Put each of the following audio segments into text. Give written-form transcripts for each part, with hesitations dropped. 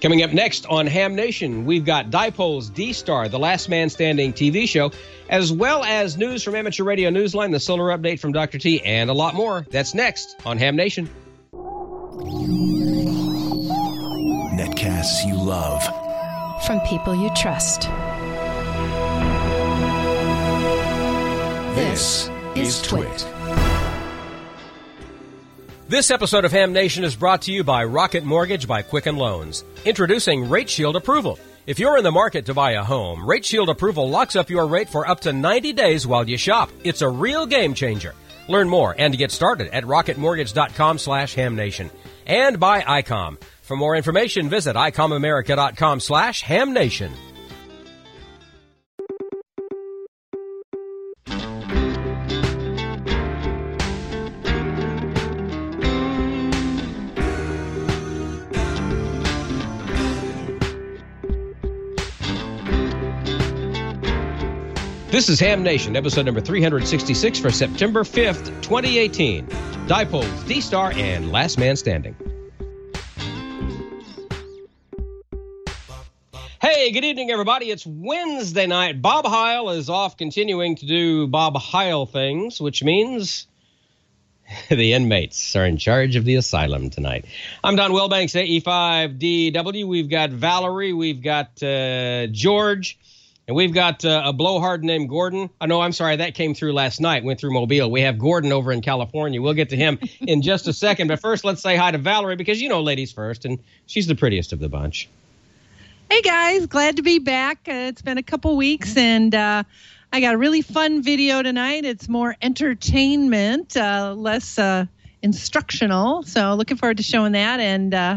Coming up next on Ham Nation, we've got Dipole's D-Star, the Last Man Standing TV show, as well as news from Amateur Radio Newsline, the solar update from Dr. T, and a lot more. That's next on Ham Nation. Netcasts you love. From people you trust. This is Twit. This episode of Ham Nation is brought to you by Rocket Mortgage by Quicken Loans. Introducing Rate Shield Approval. If you're in the market to buy a home, Rate Shield Approval locks up your rate for up to 90 days while you shop. It's a real game changer. Learn more and get started at rocketmortgage.com/hamnation. And by ICOM. For more information, visit ICOMAmerica.com/hamnation. This is Ham Nation, episode number 366 for September 5th, 2018. Dipoles, D-Star, and Last Man Standing. Hey, good evening, everybody. It's Wednesday night. Bob Heil is off continuing to do Bob Heil things, which means the inmates are in charge of the asylum tonight. I'm Don Wilbanks, AE5DW. We've got Valerie, we've got George, and we've got a blowhard named Gordon. Oh, no, I'm sorry. That came through last night, went through Mobile. We have Gordon over in California. We'll get to him in just a second. But first, let's say hi to Valerie, because you know ladies first, and she's the prettiest of the bunch. Hey, guys. Glad to be back. It's been a couple weeks, and I got a really fun video tonight. It's more entertainment, less instructional. So looking forward to showing that, and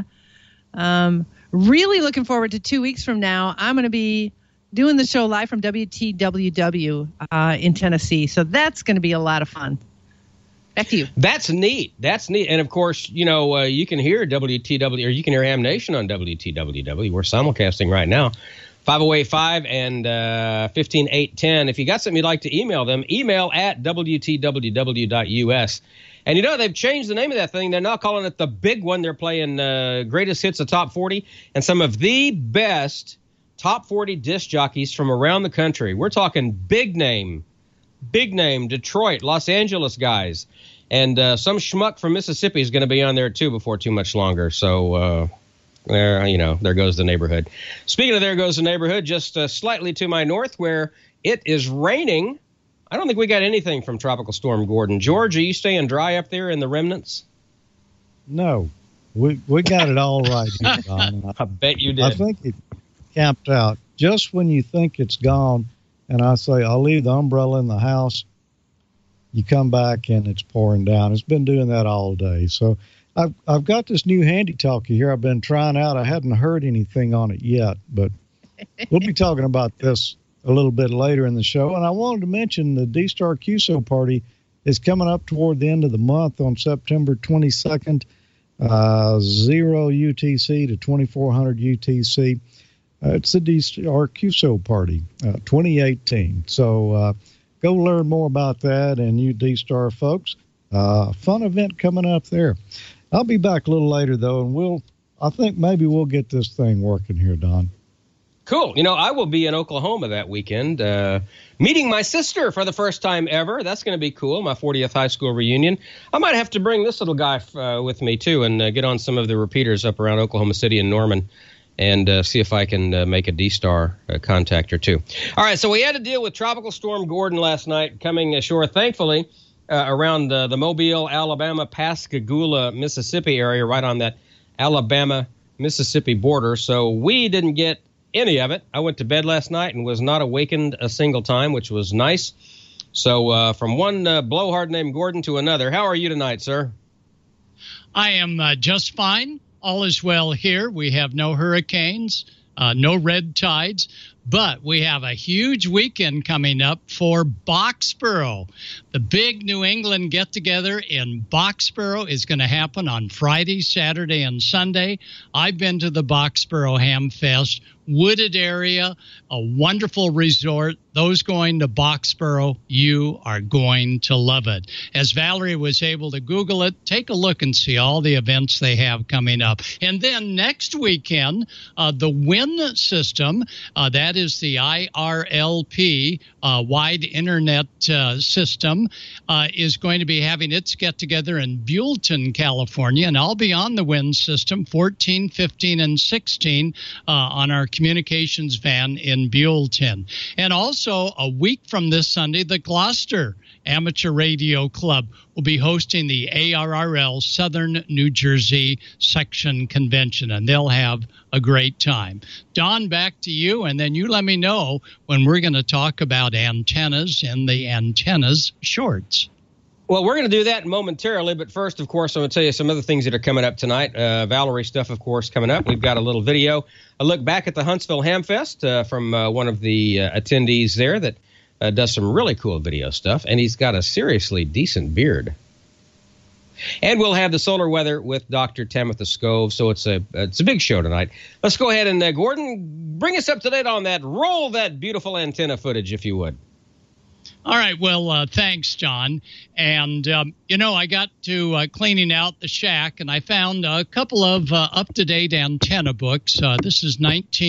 really looking forward to 2 weeks from now. I'm going to be doing the show live from WTWW in Tennessee. So that's going to be a lot of fun. Back to you. That's neat. That's neat. And, of course, you know, you can hear WTW, or you can hear Ham Nation on WTWW. We're simulcasting right now. 5085 and 15810. If you got something you'd like to email them, email at WTWW.us. And, you know, they've changed the name of that thing. They're now calling it The Big One. They're playing greatest hits of Top 40 and some of the best Top 40 disc jockeys from around the country. We're talking big name Detroit, Los Angeles guys. And some schmuck from Mississippi is going to be on there, too, before too much longer. So, there goes the neighborhood. Speaking of there goes the neighborhood, just slightly to my north where it is raining. I don't think we got anything from Tropical Storm Gordon. George, are you staying dry up there in the remnants? No. We got it all right here, Don. I bet you did. I think it camped out just when you think it's gone, and I say I'll leave the umbrella in the house. You come back and it's pouring down. It's been doing that all day. So I've got this new handy talkie here I've been trying out. I hadn't heard anything on it yet, but we'll be talking about this a little bit later in the show. And I wanted to mention the D-Star QSO party is coming up toward the end of the month on September 22nd, 0 UTC to 2400 UTC. It's the D-Star QSO party, 2018. So go learn more about that, and you D-Star folks. Fun event coming up there. I'll be back a little later, though, and I think maybe we'll get this thing working here, Don. Cool. You know, I will be in Oklahoma that weekend, meeting my sister for the first time ever. That's going to be cool, my 40th high school reunion. I might have to bring this little guy with me, too, and get on some of the repeaters up around Oklahoma City and Norman. And see if I can make a D-Star contact or two. All right, so we had to deal with Tropical Storm Gordon last night coming ashore, thankfully, around the Mobile, Alabama, Pascagoula, Mississippi area, right on that Alabama-Mississippi border. So we didn't get any of it. I went to bed last night and was not awakened a single time, which was nice. So from one blowhard named Gordon to another, how are you tonight, sir? I am just fine. All is well here. We have no hurricanes, no red tides, but we have a huge weekend coming up for Boxborough. The big New England get-together in Boxborough is going to happen on Friday, Saturday, and Sunday. I've been to the Boxborough Ham Fest. wooded area, a wonderful resort. Those going to Boxborough, you are going to love it. As Valerie was able to Google it, take a look and see all the events they have coming up. And then next weekend, the WIN system, that is the IRLP, Wide Internet System, is going to be having its get-together in Buellton, California. And I'll be on the WIN system 14, 15, and 16 on our communications van in Buellton. And also, a week from this Sunday, the Gloucester Amateur Radio Club will be hosting the ARRL Southern New Jersey Section Convention, and they'll have a great time. Don, back to you, and then you let me know when we're going to talk about antennas and the antennas shorts. Well, we're going to do that momentarily, but first, of course, I'm going to tell you some other things that are coming up tonight. Valerie stuff, of course, coming up. We've got a little video, a look back at the Huntsville Hamfest from one of the attendees there that does some really cool video stuff, and he's got a seriously decent beard. And we'll have the solar weather with Dr. Tamitha Skov, so it's a big show tonight. Let's go ahead and, Gordon, bring us up to date on that. Roll that beautiful antenna footage, if you would. All right. Well, thanks, John. And, I got to cleaning out the shack, and I found a couple of up-to-date antenna books. This is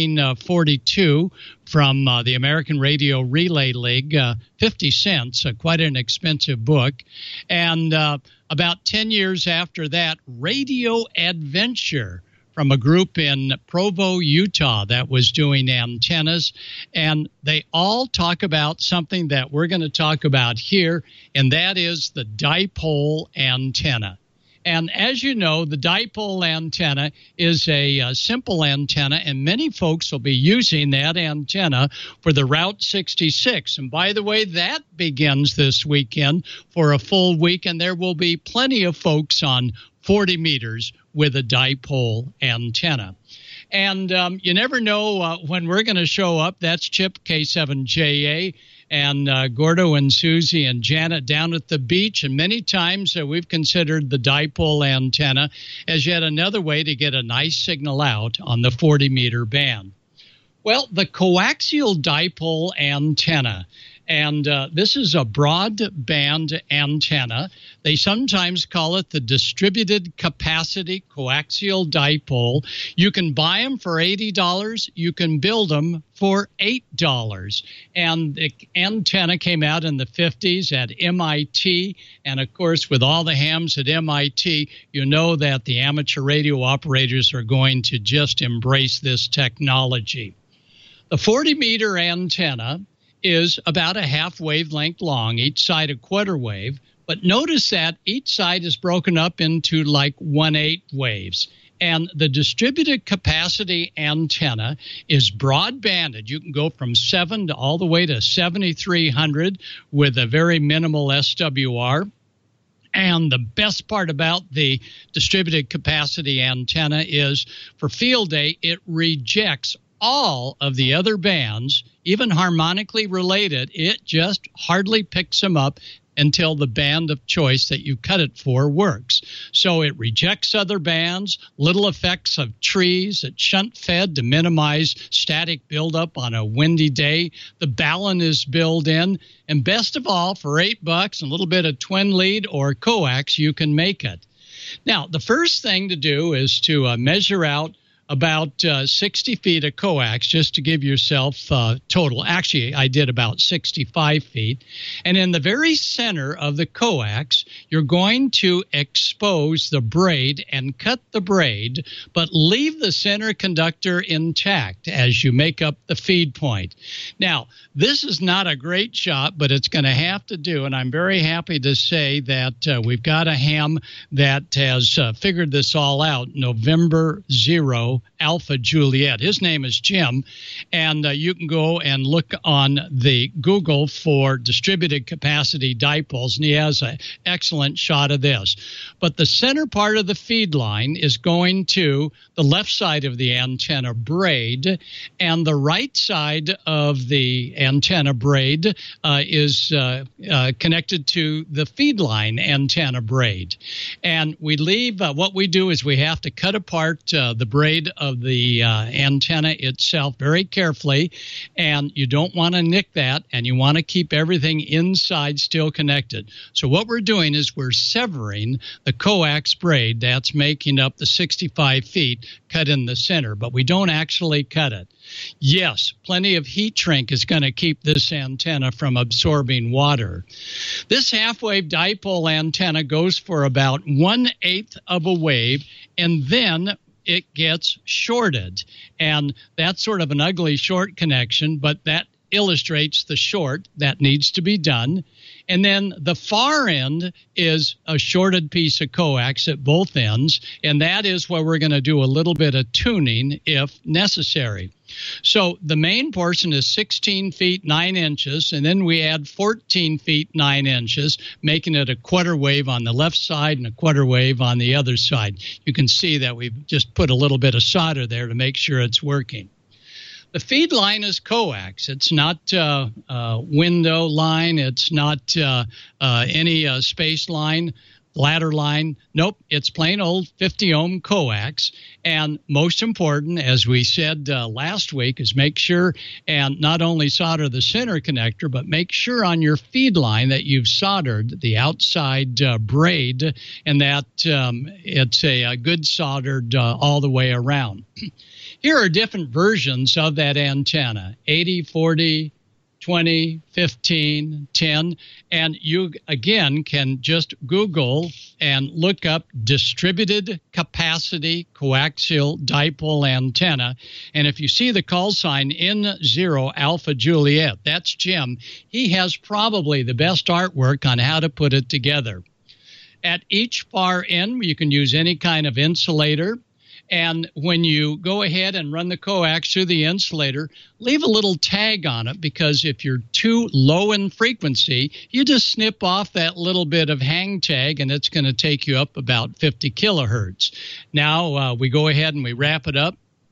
1942 from the American Radio Relay League, 50 cents, quite an expensive book. And about 10 years after that, Radio Adventure, from a group in Provo, Utah, that was doing antennas. And they all talk about something that we're going to talk about here, and that is the dipole antenna. And as you know, the dipole antenna is a simple antenna, and many folks will be using that antenna for the Route 66. And by the way, that begins this weekend for a full week, and there will be plenty of folks on 40 meters with a dipole antenna. And you never know when we're going to show up. That's Chip K7JA and Gordo and Susie and Janet down at the beach. And many times we've considered the dipole antenna as yet another way to get a nice signal out on the 40-meter band. Well, the coaxial dipole antenna. And this is a broadband antenna. They sometimes call it the distributed capacity coaxial dipole. You can buy them for $80. You can build them for $8. And the antenna came out in the 50s at MIT. And, of course, with all the hams at MIT, you know that the amateur radio operators are going to just embrace this technology. The 40-meter antenna is about a half wavelength long, each side a quarter wave. But notice that each side is broken up into like 1/8 waves. And the distributed capacity antenna is broadbanded. You can go from 7 to all the way to 7,300 with a very minimal SWR. And the best part about the distributed capacity antenna is for field day, it rejects all of the other bands, even harmonically related. It just hardly picks them up until the band of choice that you cut it for works. So it rejects other bands, little effects of trees. It's shunt fed to minimize static buildup on a windy day. The balun is built in. And best of all, for $8 and a little bit of twin lead or coax, you can make it. Now, the first thing to do is to measure out about 60 feet of coax, just to give yourself total. Actually, I did about 65 feet. And in the very center of the coax, you're going to expose the braid and cut the braid, but leave the center conductor intact as you make up the feed point. Now, this is not a great shot, but it's going to have to do. And I'm very happy to say that we've got a ham that has figured this all out. November 0 Alpha Juliet. His name is Jim, and you can go and look on the Google for distributed capacity dipoles, and he has an excellent shot of this. But the center part of the feed line is going to the left side of the antenna braid, and the right side of the antenna braid is connected to the feed line antenna braid. And we leave, what we do is we have to cut apart the braid side of the antenna itself very carefully, and you don't want to nick that, and you want to keep everything inside still connected. So what we're doing is we're severing the coax braid that's making up the 65 feet cut in the center, but we don't actually cut it. Yes, plenty of heat shrink is going to keep this antenna from absorbing water. This half-wave dipole antenna goes for about 1/8 of a wave, and then it gets shorted. And that's sort of an ugly short connection, but that illustrates the short that needs to be done. And then the far end is a shorted piece of coax at both ends, and that is where we're going to do a little bit of tuning if necessary. So the main portion is 16 feet 9 inches, and then we add 14 feet 9 inches, making it a quarter wave on the left side and a quarter wave on the other side. You can see that we've just put a little bit of solder there to make sure it's working. The feed line is coax. It's not window line. It's not any space line, ladder line. Nope, it's plain old 50-ohm coax. And most important, as we said last week, is make sure and not only solder the center connector, but make sure on your feed line that you've soldered the outside braid and that it's a good soldered all the way around. Here are different versions of that antenna, 80, 40, 20, 15, 10, and you, again, can just Google and look up distributed capacity coaxial dipole antenna, and if you see the call sign N0 Alpha Juliet, that's Jim. He has probably the best artwork on how to put it together. At each far end, you can use any kind of insulator. And when you go ahead and run the coax through the insulator, leave a little tag on it, because if you're too low in frequency, you just snip off that little bit of hang tag, and it's going to take you up about 50 kilohertz. Now we go ahead and we wrap it up.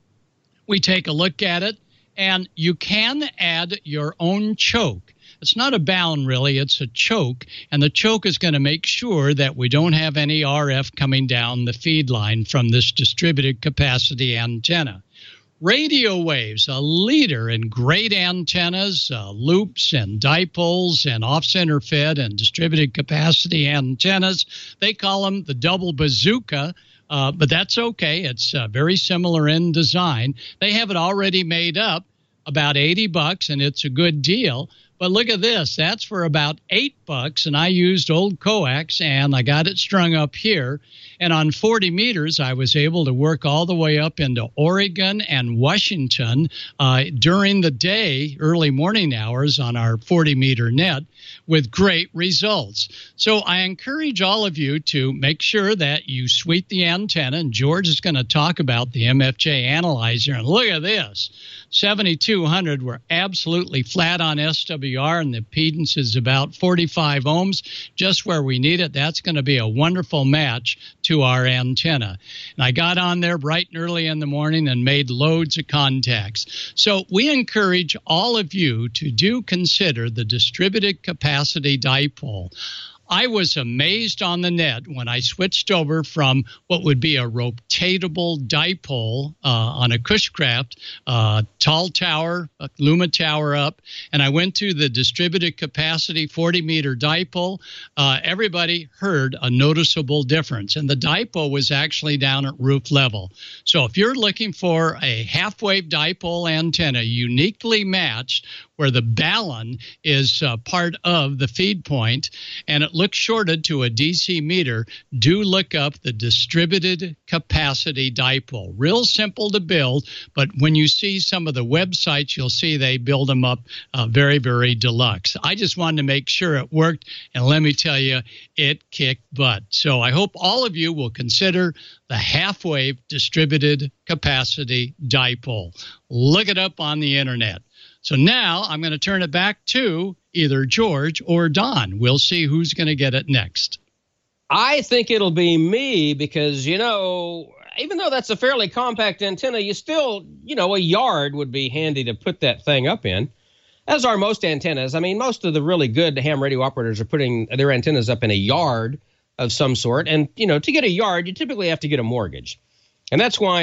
We take a look at it, and you can add your own choke. It's not a bound, really. It's a choke, and the choke is going to make sure that we don't have any RF coming down the feed line from this distributed capacity antenna. Radio waves, a leader in great antennas, loops and dipoles and off-center fed and distributed capacity antennas. They call them the double bazooka. But that's okay. It's very similar in design. They have it already made up, about $80, and it's a good deal. But look at this. That's for about $8, and I used old coax, and I got it strung up here. And on 40 meters, I was able to work all the way up into Oregon and Washington during the day, early morning hours on our 40-meter net with great results. So I encourage all of you to make sure that you suite the antenna, and George is going to talk about the MFJ analyzer. And look at this. 7200, we're absolutely flat on SWR, and the impedance is about 45 ohms, just where we need it. That's going to be a wonderful match to our antenna. And I got on there bright and early in the morning and made loads of contacts. So we encourage all of you to consider the distributed capacity dipole. I was amazed on the net when I switched over from what would be a rotatable dipole on a Cushcraft, tall tower, Luma tower up, and I went to the distributed capacity 40-meter dipole. Everybody heard a noticeable difference, and the dipole was actually down at roof level. So if you're looking for a half-wave dipole antenna uniquely matched, where the balun is part of the feed point, and it looks shorted to a DC meter, do look up the distributed capacity dipole. Real simple to build, but when you see some of the websites, you'll see they build them up very, very deluxe. I just wanted to make sure it worked, and let me tell you, it kicked butt. So I hope all of you will consider the half-wave distributed capacity dipole. Look it up on the internet. So now I'm going to turn it back to either George or Don. We'll see who's going to get it next. I think it'll be me because, even though that's a fairly compact antenna, you still, a yard would be handy to put that thing up in, as are most antennas. I mean, most of the really good ham radio operators are putting their antennas up in a yard of some sort. And, to get a yard, you typically have to get a mortgage. And that's why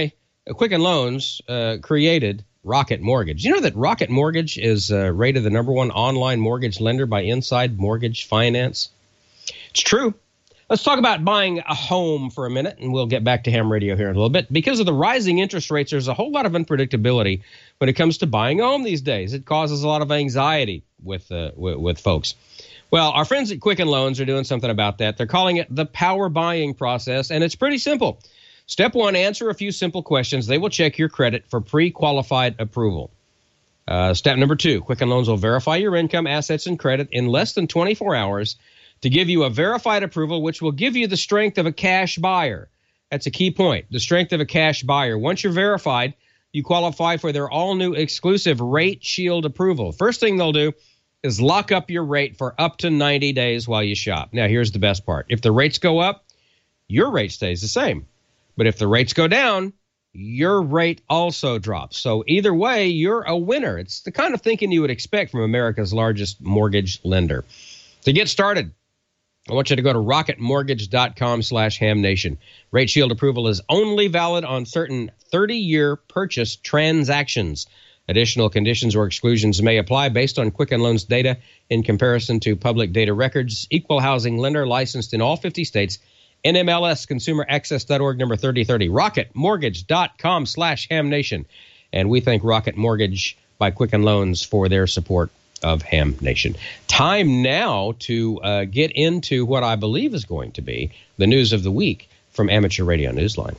Quicken Loans created Rocket Mortgage. You know that Rocket Mortgage is rated the #1 online mortgage lender by Inside Mortgage Finance? It's true. Let's talk about buying a home for a minute, and we'll get back to ham radio here in a little bit. Because of the rising interest rates, there's a whole lot of unpredictability when it comes to buying a home these days. It causes a lot of anxiety with folks. Well, our friends at Quicken Loans are doing something about that. They're calling it the power buying process, and it's pretty simple. Step 1, answer a few simple questions. They will check your credit for pre-qualified approval. Step number 2, Quicken Loans will verify your income, assets, and credit in less than 24 hours to give you a verified approval, which will give you the strength of a cash buyer. That's a key point, the strength of a cash buyer. Once you're verified, you qualify for their all-new exclusive Rate Shield approval. First thing they'll do is lock up your rate for up to 90 days while you shop. Now, here's the best part. If the rates go up, your rate stays the same. But if the rates go down, your rate also drops. So either way, you're a winner. It's the kind of thinking you would expect from America's largest mortgage lender. To get started, I want you to go to rocketmortgage.com/hamnation. Rate Shield approval is only valid on certain 30-year purchase transactions. Additional conditions or exclusions may apply based on Quicken Loans data in comparison to public data records. Equal housing lender licensed in all 50 states. NMLS ConsumerAccess.org number 3030. rocketmortgage.com/hamnation. And we thank Rocket Mortgage by Quicken Loans for their support of Ham Nation. Time now to get into what I believe is going to be the news of the week from Amateur Radio Newsline.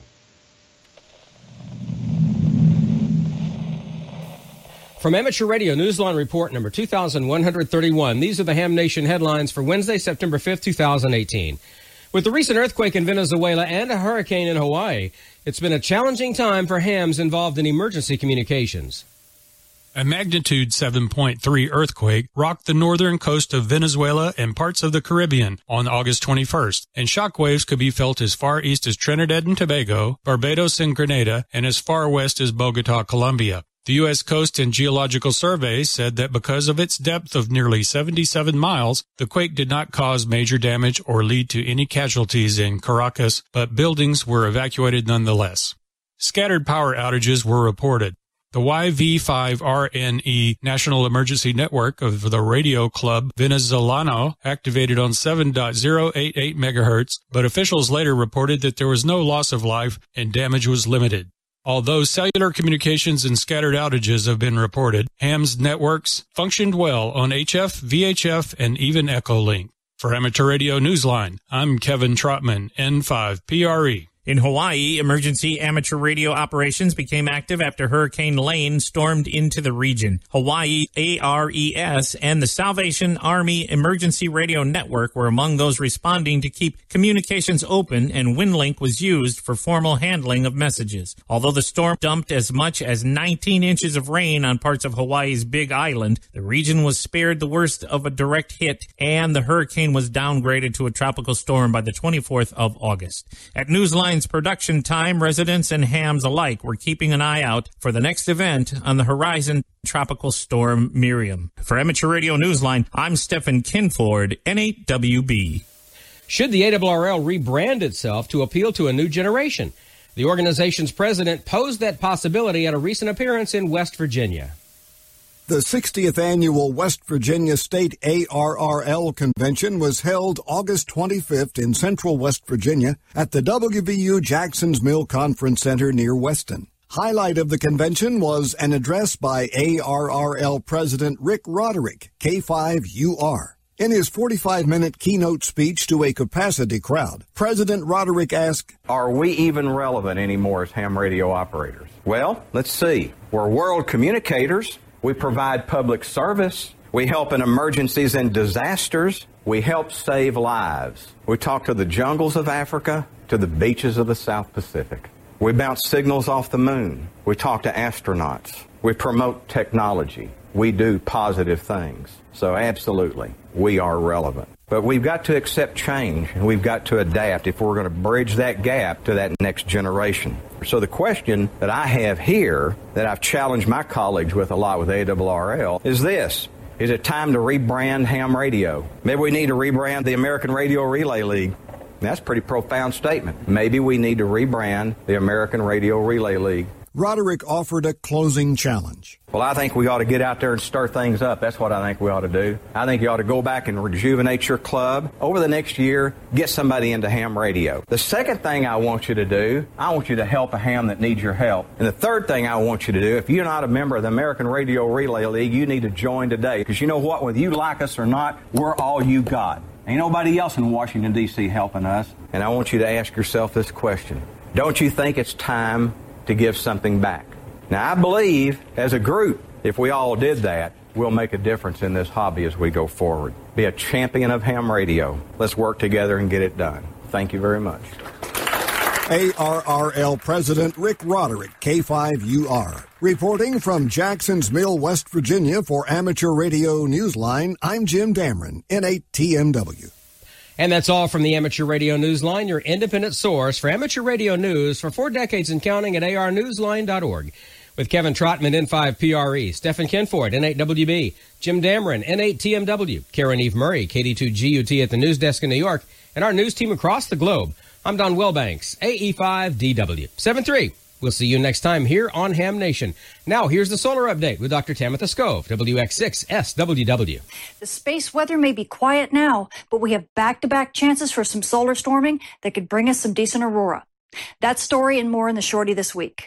From Amateur Radio Newsline report number 2131, these are the Ham Nation headlines for Wednesday, September 5th, 2018. With the recent earthquake in Venezuela and a hurricane in Hawaii, it's been a challenging time for hams involved in emergency communications. A magnitude 7.3 earthquake rocked the northern coast of Venezuela and parts of the Caribbean on August 21st, and shockwaves could be felt as far east as Trinidad and Tobago, Barbados and Grenada, and as far west as Bogota, Colombia. The U.S. Coast and Geological Survey said that because of its depth of nearly 77 miles, the quake did not cause major damage or lead to any casualties in Caracas, but buildings were evacuated nonetheless. Scattered power outages were reported. The YV5RNE National Emergency Network of the Radio Club Venezolano activated on 7.088 megahertz, but officials later reported that there was no loss of life and damage was limited. Although cellular communications and scattered outages have been reported, HAM's networks functioned well on HF, VHF, and even Echolink. For Amateur Radio Newsline, I'm Kevin Trotman, N5PRE. In Hawaii, emergency amateur radio operations became active after Hurricane Lane stormed into the region. Hawaii ARES and the Salvation Army Emergency Radio Network were among those responding to keep communications open, and WinLink was used for formal handling of messages. Although the storm dumped as much as 19 inches of rain on parts of Hawaii's Big Island, the region was spared the worst of a direct hit, and the hurricane was downgraded to a tropical storm by the 24th of August. At Newsline production time, residents and hams alike were keeping an eye out for the next event on the horizon, Tropical Storm Miriam. For Amateur Radio Newsline, I'm Stephen Kinford, N8WB. Should the ARRL rebrand itself to appeal to a new generation? The organization's president posed that possibility at a recent appearance in West Virginia. The 60th annual West Virginia State ARRL Convention was held August 25th in central West Virginia at the WVU Jackson's Mill Conference Center near Weston. Highlight of the convention was an address by ARRL President Rick Roderick, K5UR. In his 45-minute keynote speech to a capacity crowd, President Roderick asked, "Are we even relevant anymore as ham radio operators?" Well, let's see. We're world communicators. We provide public service. We help in emergencies and disasters. We help save lives. We talk to the jungles of Africa, to the beaches of the South Pacific. We bounce signals off the moon. We talk to astronauts. We promote technology. We do positive things. So absolutely, we are relevant. But we've got to accept change, and we've got to adapt if we're going to bridge that gap to that next generation. So the question that I have here, that I've challenged my colleagues with a lot with ARRL, is this. Is it time to rebrand ham radio? Maybe we need to rebrand the American Radio Relay League. That's a pretty profound statement. Maybe we need to rebrand the American Radio Relay League. Roderick offered a closing challenge. Well, I think we ought to get out there and stir things up. That's what I think we ought to do. I think you ought to go back and rejuvenate your club. Over the next year, get somebody into ham radio. The second thing I want you to do, I want you to help a ham that needs your help. And the third thing I want you to do, if you're not a member of the American Radio Relay League, you need to join today. Because you know what? Whether you like us or not, we're all you got. Ain't nobody else in Washington, D.C. helping us. And I want you to ask yourself this question. Don't you think it's time to give something back? Now, I believe, as a group, if we all did that, we'll make a difference in this hobby as we go forward. Be a champion of ham radio. Let's work together and get it done. Thank you very much. ARRL President Rick Roderick, K5UR. Reporting from Jackson's Mill, West Virginia for Amateur Radio Newsline, I'm Jim Dameron, N8TMW. And that's all from the Amateur Radio Newsline, your independent source for amateur radio news for 4 decades and counting at arnewsline.org. With Kevin Trotman, N5PRE, Stephen Kenford, N8WB, Jim Dameron, N8TMW, Karen Eve Murray, KD2GUT at the news desk in New York, and our news team across the globe. I'm Don Wilbanks, AE5DW. 7-3. We'll see you next time here on Ham Nation. Now, here's the solar update with Dr. Tamitha Skov, WX6SWW. The space weather may be quiet now, but we have back-to-back chances for some solar storming that could bring us some decent aurora. That story and more in the Shorty this week.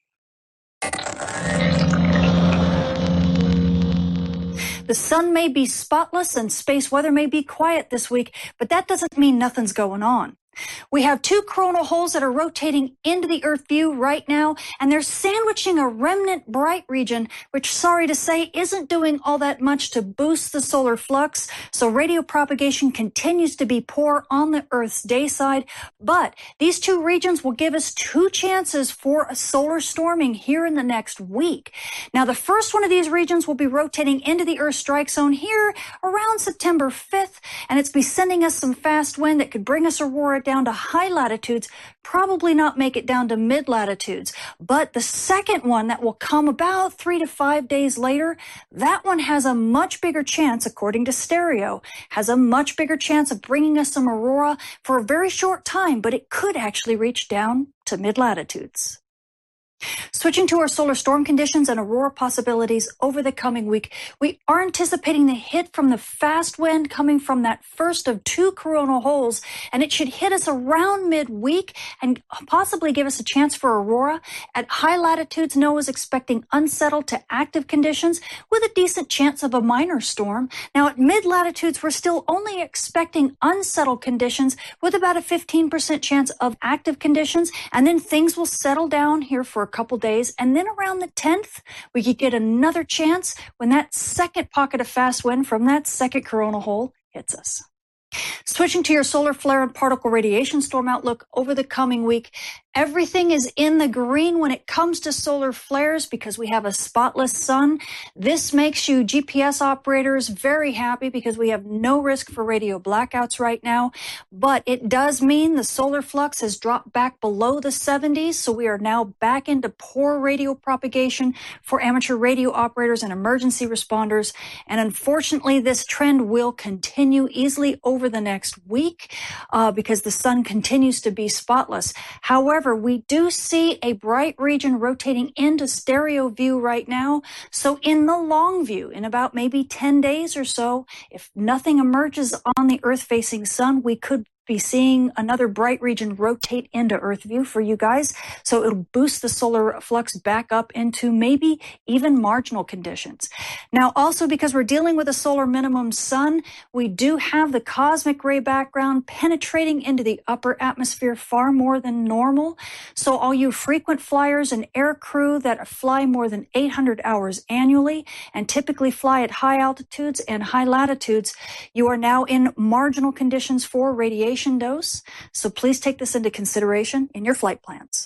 The sun may be spotless and space weather may be quiet this week, but that doesn't mean nothing's going on. We have 2 coronal holes that are rotating into the Earth view right now, and they're sandwiching a remnant bright region, which, sorry to say, isn't doing all that much to boost the solar flux, so radio propagation continues to be poor on the Earth's day side. But these 2 regions will give us 2 chances for a solar storming here in the next week. Now, the first one of these regions will be rotating into the Earth strike zone here around September 5th, and it's be sending us some fast wind that could bring us aurora down to high latitudes, probably not make it down to mid latitudes. But the second one that will come about 3 to 5 days later, that one has a much bigger chance, according to Stereo, has a much bigger chance of bringing us some aurora for a very short time, but it could actually reach down to mid latitudes. Switching to our solar storm conditions and aurora possibilities over the coming week, we are anticipating the hit from the fast wind coming from that first of 2 coronal holes, and it should hit us around midweek and possibly give us a chance for aurora. At high latitudes, NOAA is expecting unsettled to active conditions with a decent chance of a minor storm. Now, at mid latitudes, we're still only expecting unsettled conditions with about a 15% chance of active conditions, and then things will settle down here for a couple days, and then around the 10th, we could get another chance when that second pocket of fast wind from that second coronal hole hits us. Switching to your solar flare and particle radiation storm outlook over the coming week, everything is in the green when it comes to solar flares because we have a spotless sun. This makes you GPS operators very happy because we have no risk for radio blackouts right now. But it does mean the solar flux has dropped back below the 70s, so we are now back into poor radio propagation for amateur radio operators and emergency responders. And unfortunately, this trend will continue easily over the next week because the sun continues to be spotless. However, we do see a bright region rotating into stereo view right now. So in the long view, in about maybe 10 days or so, if nothing emerges on the Earth-facing sun, we could be seeing another bright region rotate into Earth view for you guys. So it'll boost the solar flux back up into maybe even marginal conditions. Now, also because we're dealing with a solar minimum sun, we do have the cosmic ray background penetrating into the upper atmosphere far more than normal. So all you frequent flyers and air crew that fly more than 800 hours annually and typically fly at high altitudes and high latitudes, you are now in marginal conditions for radiation dose, so please take this into consideration in your flight plans.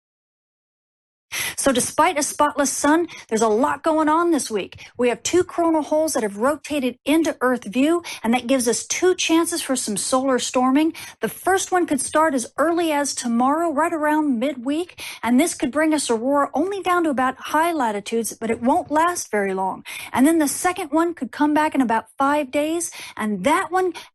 So despite a spotless sun, there's a lot going on this week. We have 2 coronal holes that have rotated into Earth view, and that gives us 2 chances for some solar storming. The first one could start as early as tomorrow, right around midweek, and this could bring us aurora only down to about high latitudes, but it won't last very long. And then the second one could come back in about 5 days, and that one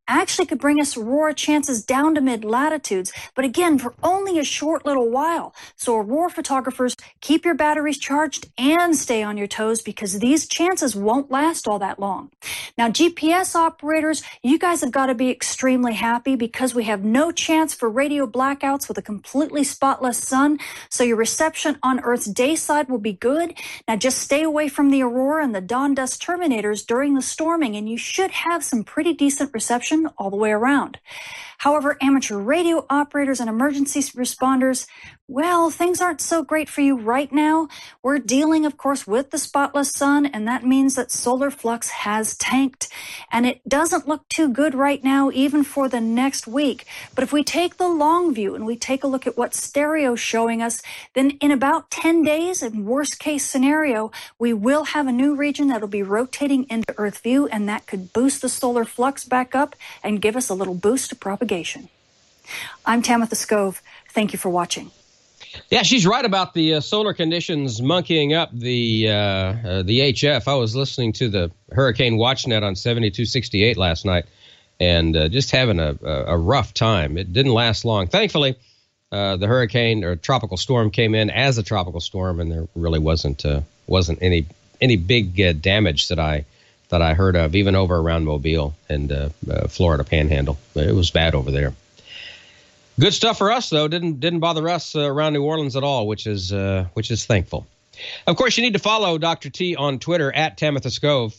actually could bring us aurora chances down to mid-latitudes, but again, for only a short little while. So aurora photographers, keep your batteries charged and stay on your toes because these chances won't last all that long. Now, GPS operators, you guys have got to be extremely happy because we have no chance for radio blackouts with a completely spotless sun, so your reception on Earth's day side will be good. Now, just stay away from the aurora and the dawn dust terminators during the storming, and you should have some pretty decent reception all the way around. However, amateur radio operators and emergency responders, well, things aren't so great for you right now. We're dealing, of course, with the spotless sun, and that means that solar flux has tanked. And it doesn't look too good right now, even for the next week. But if we take the long view and we take a look at what stereo's showing us, then in about 10 days, in worst case scenario, we will have a new region that'll be rotating into Earth view, and that could boost the solar flux back up and give us a little boost to propagation. I'm Tamitha Skov. Thank you for watching. Yeah, she's right about the solar conditions monkeying up the HF. I was listening to the Hurricane WatchNet on 7268 last night and just having a rough time. It didn't last long. Thankfully, the hurricane or tropical storm came in as a tropical storm, and there really wasn't any big damage that I heard of, even over around Mobile and Florida Panhandle. It was bad over there. Good stuff for us, though. Didn't bother us around New Orleans at all, which is thankful. Of course, you need to follow Dr. T on Twitter at Tamitha Skov,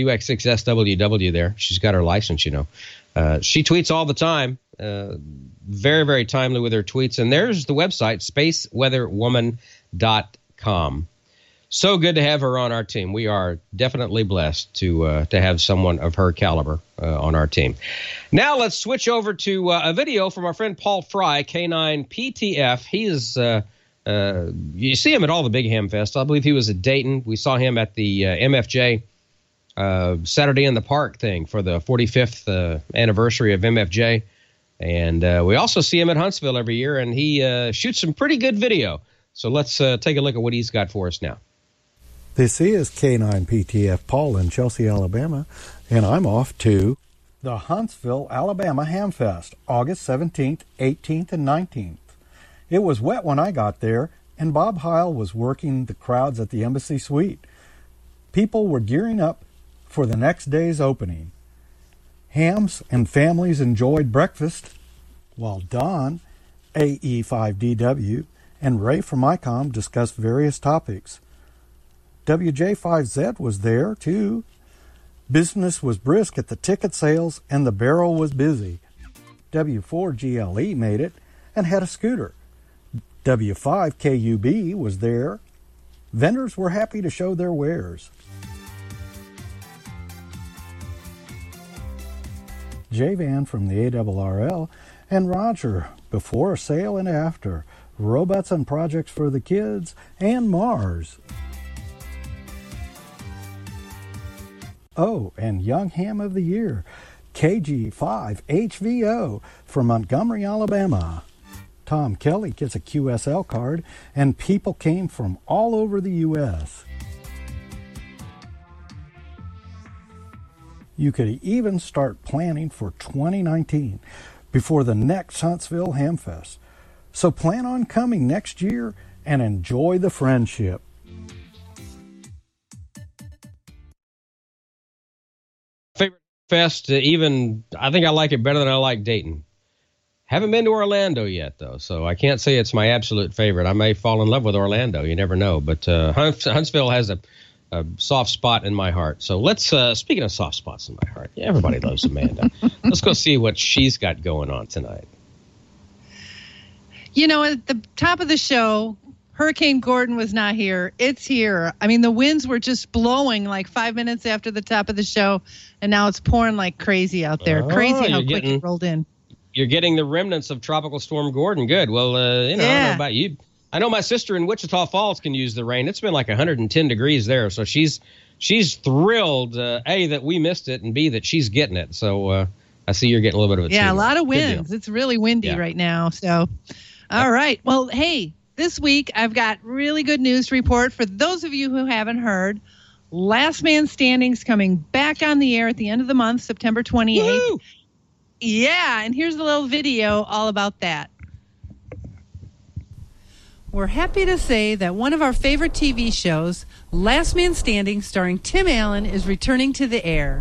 WX6SWW there. She's got her license, you know. She tweets all the time, very, very timely with her tweets. And there's the website, spaceweatherwoman.com. So good to have her on our team. We are definitely blessed to have someone of her caliber on our team. Now let's switch over to a video from our friend Paul Fry, K9 PTF. He is, you see him at all the big ham fest. I believe he was at Dayton. We saw him at the MFJ Saturday in the Park thing for the 45th anniversary of MFJ. And we also see him at Huntsville every year, and he shoots some pretty good video. So let's take a look at what he's got for us now. This is K9 PTF Paul in Chelsea, Alabama, and I'm off to the Huntsville, Alabama Hamfest, August 17th, 18th, and 19th. It was wet when I got there, and Bob Heil was working the crowds at the Embassy Suite. People were gearing up for the next day's opening. Hams and families enjoyed breakfast, while Don, AE5DW, and Ray from ICOM discussed various topics. WJ5Z was there, too. Business was brisk at the ticket sales, and the barrel was busy. W4GLE made it and had a scooter. W5KUB was there. Vendors were happy to show their wares. J-Van from the ARRL and Roger before, sale, and after. Robots and projects for the kids, and Mars. Oh, and Young Ham of the Year, KG5HVO from Montgomery, Alabama. Tom Kelly gets a QSL card, and people came from all over the U.S. You could even start planning for 2019 before the next Huntsville Hamfest. So plan on coming next year and enjoy the friendship. Favorite fest, even I think I like it better than I like Dayton. Haven't been to Orlando yet, though, so I can't say it's my absolute favorite. I may fall in love with Orlando. You never know. But Huntsville has a soft spot in my heart. So let's, speaking of soft spots in my heart, everybody loves Amanda. Let's go see what she's got going on tonight. You know, at the top of the show, Hurricane Gordon was not here. It's here. I mean, the winds were just blowing like 5 minutes after the top of the show, and now it's pouring like crazy out there. Crazy how quick it rolled in. You're getting the remnants of Tropical Storm Gordon. Good. Well, I don't know about you. I know my sister in Wichita Falls can use the rain. It's been like 110 degrees there, so she's thrilled, A, that we missed it, and B, that she's getting it. So I see you're getting a little bit of it. Yeah, too. A lot of winds. It's really windy right now. So, all right. Well, hey, this week I've got really good news to report for those of you who haven't heard. Last Man Standing's coming back on the air at the end of the month, September 28th. Woo! Yeah, and here's a little video all about that. We're happy to say that one of our favorite TV shows, Last Man Standing, starring Tim Allen, is returning to the air.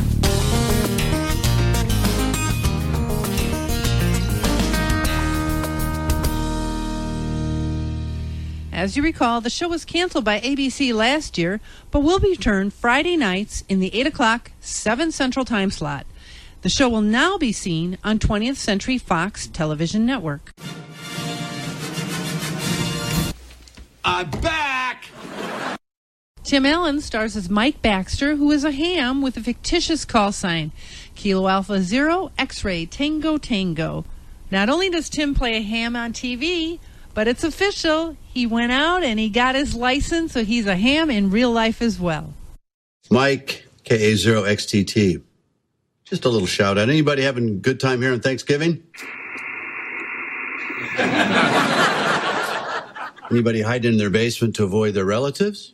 As you recall, the show was canceled by ABC last year, but will return Friday nights in the 8 o'clock, 7 Central time slot. The show will now be seen on 20th Century Fox Television Network. I'm back! Tim Allen stars as Mike Baxter, who is a ham with a fictitious call sign, Kilo Alpha Zero X-Ray Tango Tango. Not only does Tim play a ham on TV, but it's official. He went out and he got his license, so he's a ham in real life as well. Mike, KA0XTT. Just a little shout out. Anybody having a good time here on Thanksgiving? Anybody hiding in their basement to avoid their relatives?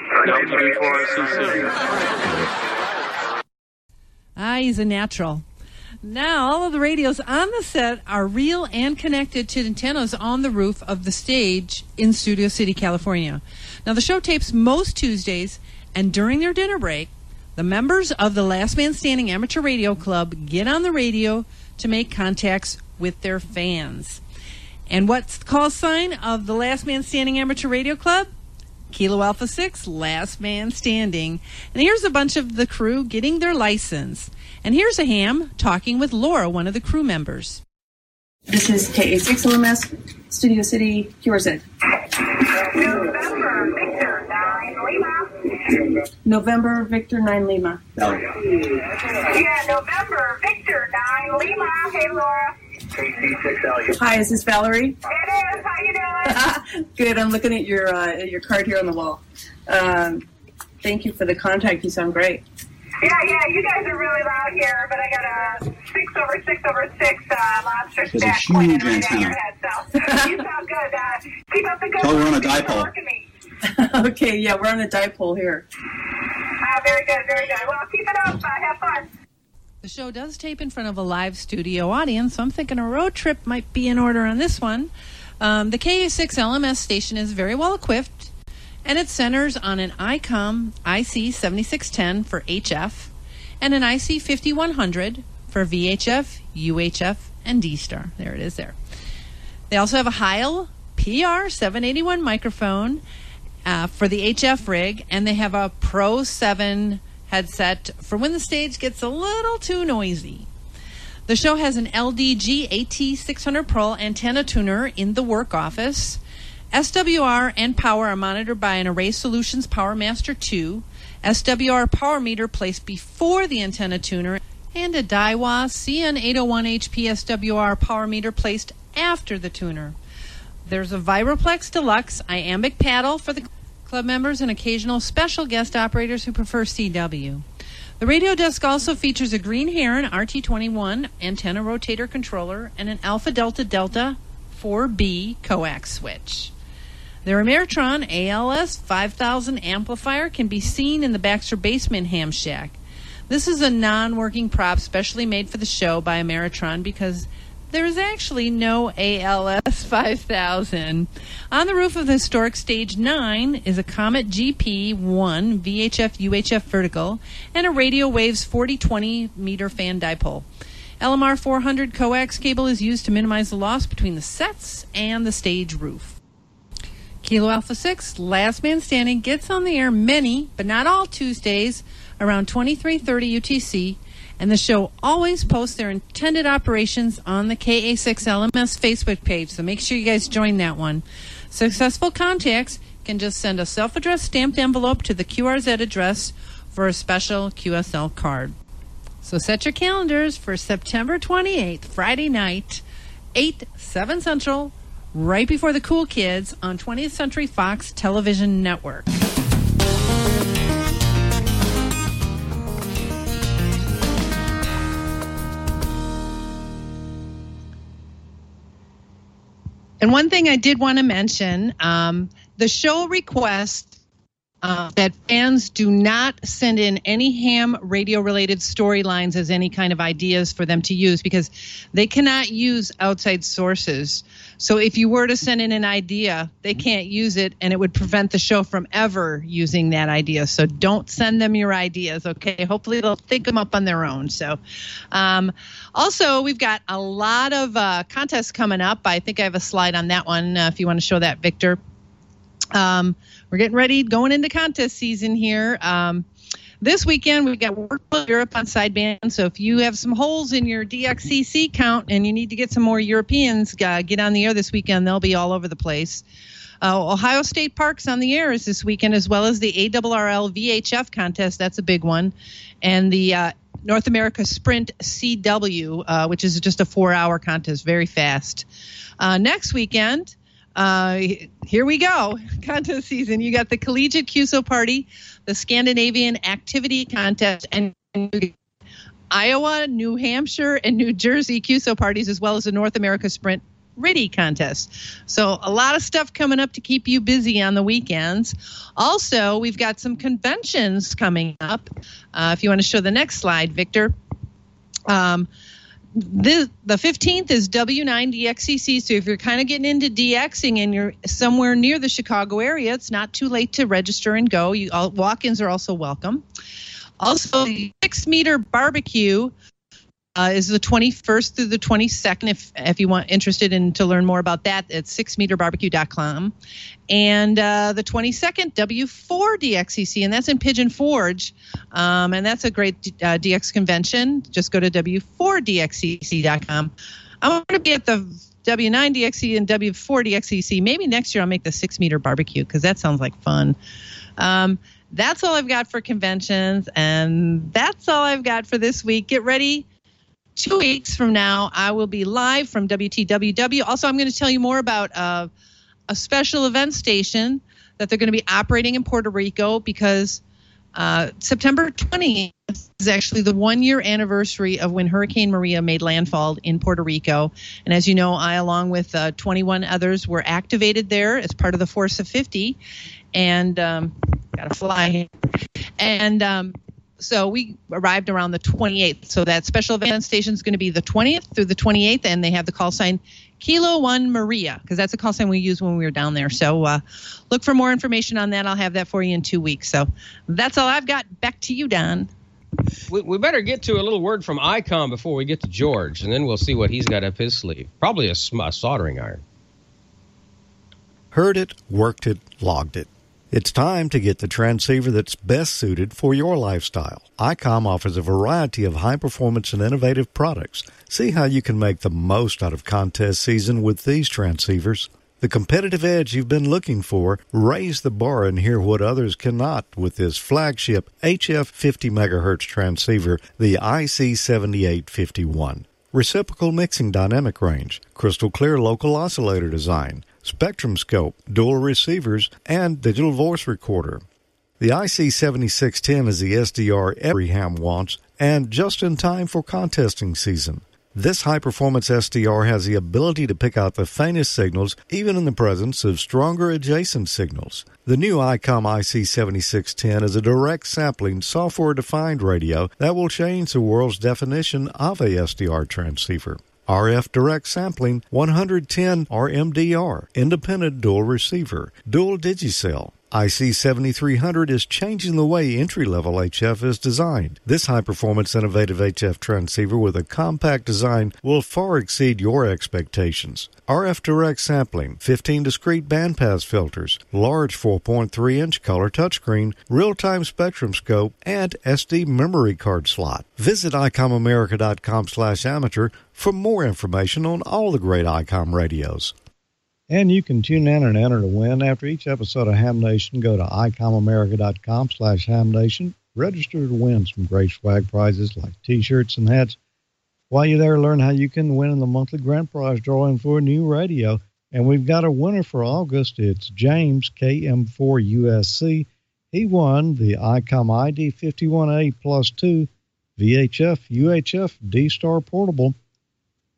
He's a natural. Now, all of the radios on the set are real and connected to antennas on the roof of the stage in Studio City, California. Now, the show tapes most Tuesdays, and during their dinner break, the members of the Last Man Standing Amateur Radio Club get on the radio to make contacts with their fans. And what's the call sign of the Last Man Standing Amateur Radio Club? Kilo Alpha 6, Last Man Standing. And here's a bunch of the crew getting their license. And here's a ham talking with Laura, one of the crew members. This is KA6LMS, Studio City, QRZ. November Victor 9 Lima. Yeah, November Victor 9 Lima. Hey, Laura. Hi, is this Valerie? It is. How you doing? Good. I'm looking at your card here on the wall. Thank you for the contact. You sound great. Yeah, you guys are really loud here, but I got a 6/6/6 lobster stack pointing right at your head, so you sound good. Keep up the good work. We're on a dipole. Okay, yeah, we're on a dipole here. Very good, very good. Well, keep it up. Have fun. The show does tape in front of a live studio audience, so I'm thinking a road trip might be in order on this one. The KA6 LMS station is very well equipped, and it centers on an ICOM IC7610 for HF and an IC5100 for VHF, UHF, and D-Star. There it is there. They also have a Heil PR781 microphone for the HF rig, and they have a Pro 7 headset for when the stage gets a little too noisy. The show has an LDG AT600 Pro antenna tuner in the work office. SWR and power are monitored by an Array Solutions PowerMaster 2, SWR power meter placed before the antenna tuner, and a Daiwa CN801 HP SWR power meter placed after the tuner. There's a Vibroplex Deluxe iambic paddle for the club members and occasional special guest operators who prefer CW. The radio desk also features a Green Heron RT21 antenna rotator controller and an Alpha Delta Delta 4B coax switch. Their Ameritron ALS 5000 amplifier can be seen in the Baxter Basement Ham Shack. This is a non-working prop specially made for the show by Ameritron because there is actually no ALS 5000. On the roof of the historic Stage 9 is a Comet GP1 VHF UHF vertical and a Radio Waves 4020 meter fan dipole. LMR 400 coax cable is used to minimize the loss between the sets and the stage roof. Kilo Alpha 6, Last Man Standing, gets on the air many, but not all Tuesdays around 23:30 UTC, and the show always posts their intended operations on the KA6 LMS Facebook page, so make sure you guys join that one. Successful contacts can just send a self-addressed stamped envelope to the QRZ address for a special QSL card. So set your calendars for September 28th, Friday night, 7 Central, right before the Cool Kids on 20th Century Fox Television Network. And one thing I did want to mention, the show request that fans do not send in any ham radio-related storylines as any kind of ideas for them to use, because they cannot use outside sources. So if you were to send in an idea, they can't use it, and it would prevent the show from ever using that idea. So don't send them your ideas, okay? Hopefully they'll think them up on their own. So also, we've got a lot of contests coming up. I think I have a slide on that one if you want to show that, Victor. We're getting ready, going into contest season here. This weekend, we've got World Europe on sideband. So if you have some holes in your DXCC count and you need to get some more Europeans, get on the air this weekend. They'll be all over the place. Ohio State Parks on the air is this weekend, as well as the ARRL VHF contest. That's a big one. And the North America Sprint CW, which is just a 4-hour contest, very fast. Next weekend, here we go, contest season. You got the Collegiate QSO Party, the Scandinavian Activity Contest, and Iowa, New Hampshire, and New Jersey QSO parties, as well as the North America Sprint RTTY contest. So a lot of stuff coming up to keep you busy on the weekends. Also, we've got some conventions coming up. If you want to show the next slide, Victor. The 15th is W9DXCC, so if you're kind of getting into DXing and you're somewhere near the Chicago area, it's not too late to register and go. Walk-ins are also welcome. Also, the 6-meter barbecue is the 21st through the 22nd. If you want interested in to learn more about that, it's 6meterbarbecue.com. And the 22nd, W4DXCC, and that's in Pigeon Forge. And that's a great DX convention. Just go to W4DXCC.com. I'm going to be at the W9DXC and W4DXCC. Maybe next year I'll make the 6-meter barbecue, because that sounds like fun. That's all I've got for conventions, and that's all I've got for this week. Get ready. 2 weeks from now, I will be live from WTWW. Also, I'm going to tell you more about a special event station that they're going to be operating in Puerto Rico, because September 20th is actually the 1-year anniversary of when Hurricane Maria made landfall in Puerto Rico. And as you know, I, along with 21 others, were activated there as part of the Force of 50. And got to fly here. And so we arrived around the 28th. So that special event station is going to be the 20th through the 28th, and they have the call sign Kilo 1 Maria, because that's a call sign we used when we were down there. So look for more information on that. I'll have that for you in 2 weeks. So that's all I've got. Back to you, Don. We better get to a little word from ICOM before we get to George, and then we'll see what he's got up his sleeve. Probably a soldering iron. Heard it, worked it, logged it. It's time to get the transceiver that's best suited for your lifestyle. ICOM offers a variety of high-performance and innovative products. See how you can make the most out of contest season with these transceivers. The competitive edge you've been looking for, raise the bar and hear what others cannot with this flagship HF 50 MHz transceiver, the IC7851. Reciprocal mixing dynamic range, crystal clear local oscillator design, spectrum scope, dual receivers, and digital voice recorder. The IC7610 is the SDR every ham wants, and just in time for contesting season. This high-performance SDR has the ability to pick out the faintest signals, even in the presence of stronger adjacent signals. The new ICOM IC7610 is a direct sampling, software-defined radio that will change the world's definition of a SDR transceiver. RF direct sampling, 110 RMDR, independent dual receiver, dual digicell. IC7300 is changing the way entry-level HF is designed. This high-performance innovative HF transceiver with a compact design will far exceed your expectations. RF direct sampling, 15 discrete bandpass filters, large 4.3-inch color touchscreen, real-time spectrum scope, and SD memory card slot. Visit ICOMAmerica.com/amateur for more information on all the great ICOM radios. And you can tune in and enter to win. After each episode of Ham Nation, go to ICOMAmerica.com/HamNation. Register to win some great swag prizes like T-shirts and hats. While you're there, learn how you can win in the monthly grand prize drawing for a new radio. And we've got a winner for August. It's James, KM4USC. He won the ICOM ID51A+2 VHF UHF D-Star Portable.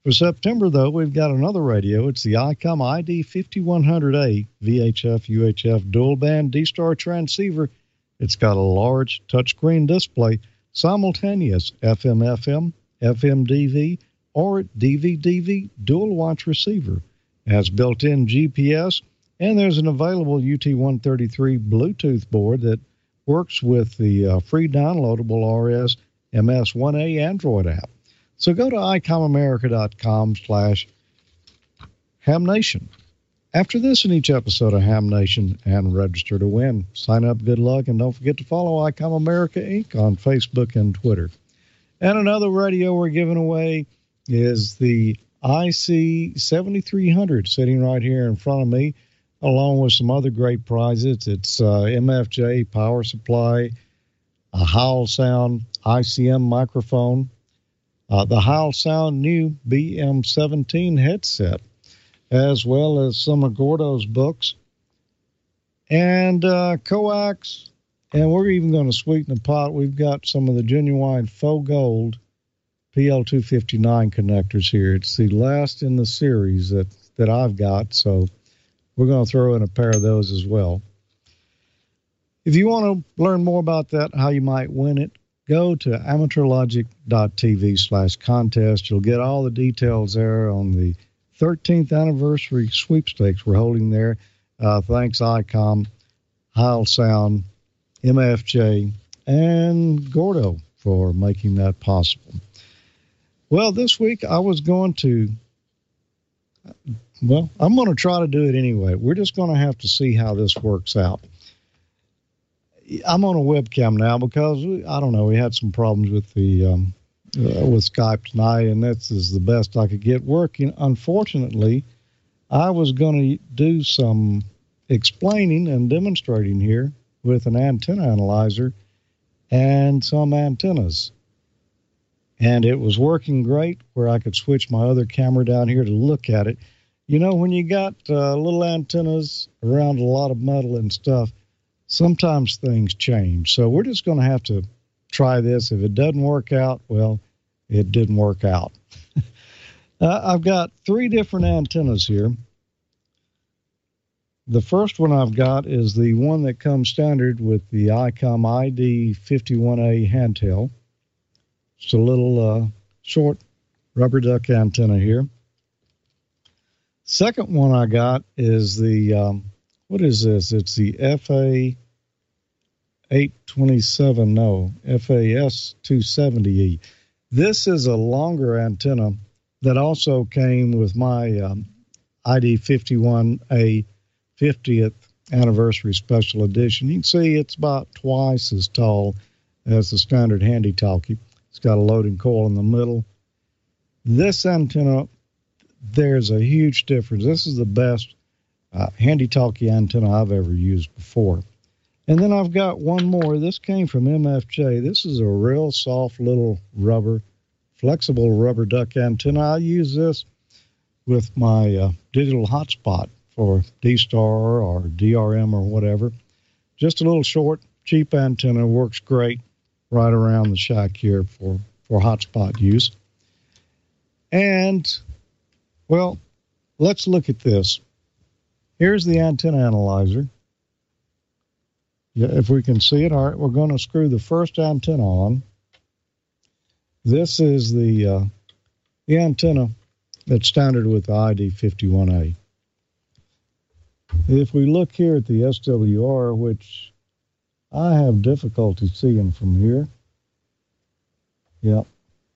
For September, though, we've got another radio. It's the ICOM ID5100A VHF UHF dual-band D-Star transceiver. It's got a large touchscreen display, simultaneous FM-FM, FM-DV, or DV-DV dual-watch receiver. It has built-in GPS, and there's an available UT133 Bluetooth board that works with the free downloadable RS-MS1A Android app. So go to icomamerica.com/HamNation. After this in each episode of Ham Nation and register to win. Sign up, good luck, and don't forget to follow ICOM America Inc. on Facebook and Twitter. And another radio we're giving away is the IC7300 sitting right here in front of me, along with some other great prizes. It's MFJ power supply, a Howl Sound ICM microphone, the Howl Sound new BM17 headset, as well as some of Gordo's books, and coax, and we're even going to sweeten the pot. We've got some of the genuine faux gold PL259 connectors here. It's the last in the series that I've got, so we're going to throw in a pair of those as well. If you want to learn more about that, how you might win it, go to amateurlogic.tv/contest. You'll get all the details there on the 13th anniversary sweepstakes we're holding there. Thanks, ICOM, Howl Sound, MFJ, and Gordo for making that possible. Well, this week I'm going to try to do it anyway. We're just going to have to see how this works out. I'm on a webcam now because, I don't know, we had some problems with with Skype tonight, and this is the best I could get working. Unfortunately, I was going to do some explaining and demonstrating here with an antenna analyzer and some antennas. And it was working great where I could switch my other camera down here to look at it. You know, when you got little antennas around a lot of metal and stuff, sometimes things change. So we're just going to have to try this. If it doesn't work out, well, it didn't work out. I've got 3 different antennas here. The first one I've got is the one that comes standard with the ICOM ID51A handheld. It's a little short rubber duck antenna here. Second one I got is the, what is this? It's the FAS270E. This is a longer antenna that also came with my ID51A 50th anniversary special edition. You can see it's about twice as tall as the standard handy talkie. It's got a loading coil in the middle. This antenna, there's a huge difference. This is the best handy talkie antenna I've ever used before. And then I've got one more. This came from MFJ. This is a real soft little flexible rubber duck antenna. I use this with my digital hotspot for D-Star or DRM or whatever. Just a little short, cheap antenna. Works great right around the shack here for hotspot use. And, well, let's look at this. Here's the antenna analyzer. Yeah, if we can see it, all right, we're going to screw the first antenna on. This is the antenna that's standard with the ID51A. If we look here at the SWR, which I have difficulty seeing from here. Yep.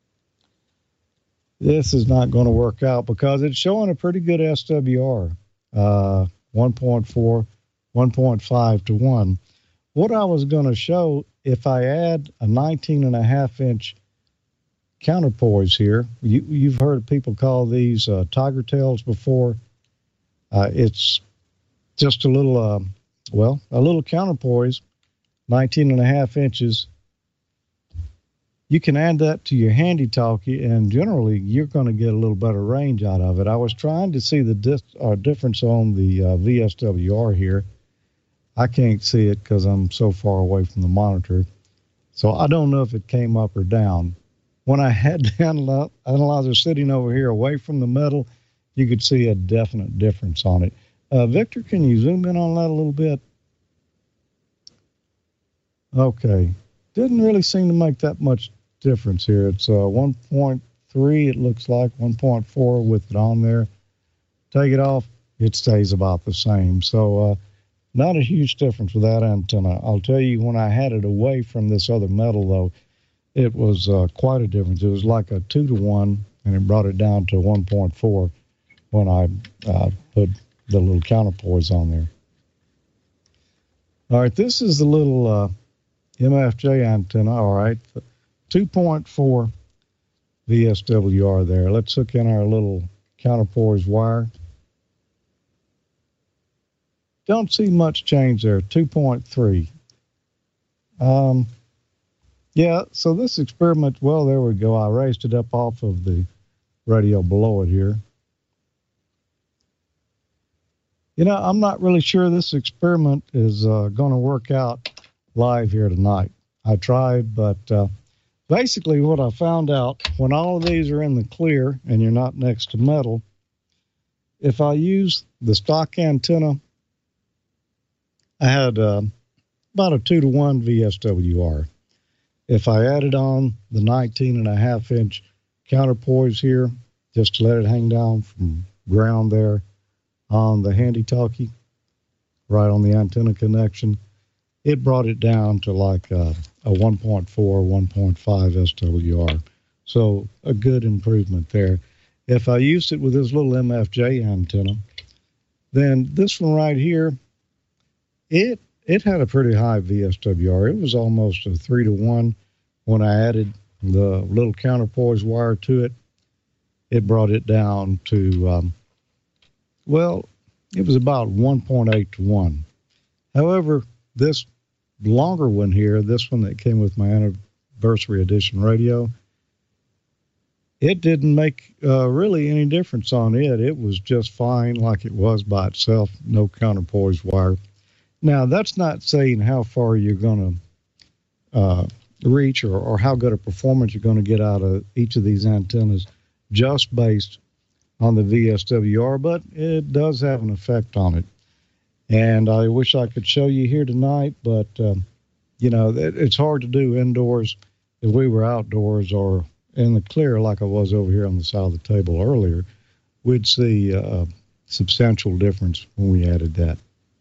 This is not going to work out because it's showing a pretty good SWR, 1.4, 1.5 to 1. What I was going to show, if I add a 19.5-inch counterpoise here, you've heard people call these tiger tails before. It's just a little counterpoise, 19.5 inches. You can add that to your handy talkie, and generally you're going to get a little better range out of it. I was trying to see the difference on the VSWR here. I can't see it because I'm so far away from the monitor. So I don't know if it came up or down. when I had the analyzer sitting over here away from the metal, you could see a definite difference on it. Victor, can you zoom in on that a little bit? Okay. Didn't really seem to make that much difference here. It's 1.3, it looks like, 1.4 with it on there. Take it off, it stays about the same. So not a huge difference with that antenna. I'll tell you, when I had it away from this other metal, though, it was quite a difference. It was like a 2-to-1, and it brought it down to 1.4 when I put the little counterpoise on there. All right, this is the little MFJ antenna, all right, 2.4 VSWR there. Let's hook in our little counterpoise wire. Don't see much change there, 2.3. Yeah, so this experiment, well, there we go. I raised it up off of the radio below it here. You know, I'm not really sure this experiment is going to work out live here tonight. I tried, but basically what I found out, when all of these are in the clear and you're not next to metal, if I use the stock antenna, I had about a 2-to-1 VSWR. If I added on the 19.5-inch counterpoise here, just to let it hang down from ground there on the handy talkie, right on the antenna connection, it brought it down to like a 1.4, 1.5 SWR. So a good improvement there. If I used it with this little MFJ antenna, then this one right here, it had a pretty high VSWR. It was almost a 3-to-1 when I added the little counterpoise wire to it. It brought it down to, well, it was about 1.8 to 1. However, this longer one here, this one that came with my anniversary edition radio, it didn't make really any difference on it. It was just fine like it was by itself, no counterpoise wire. Now, that's not saying how far you're going to reach or how good a performance you're going to get out of each of these antennas just based on the VSWR, but it does have an effect on it. And I wish I could show you here tonight, but, you know, it's hard to do indoors. If we were outdoors or in the clear like I was over here on the side of the table earlier, we'd see a substantial difference when we added that.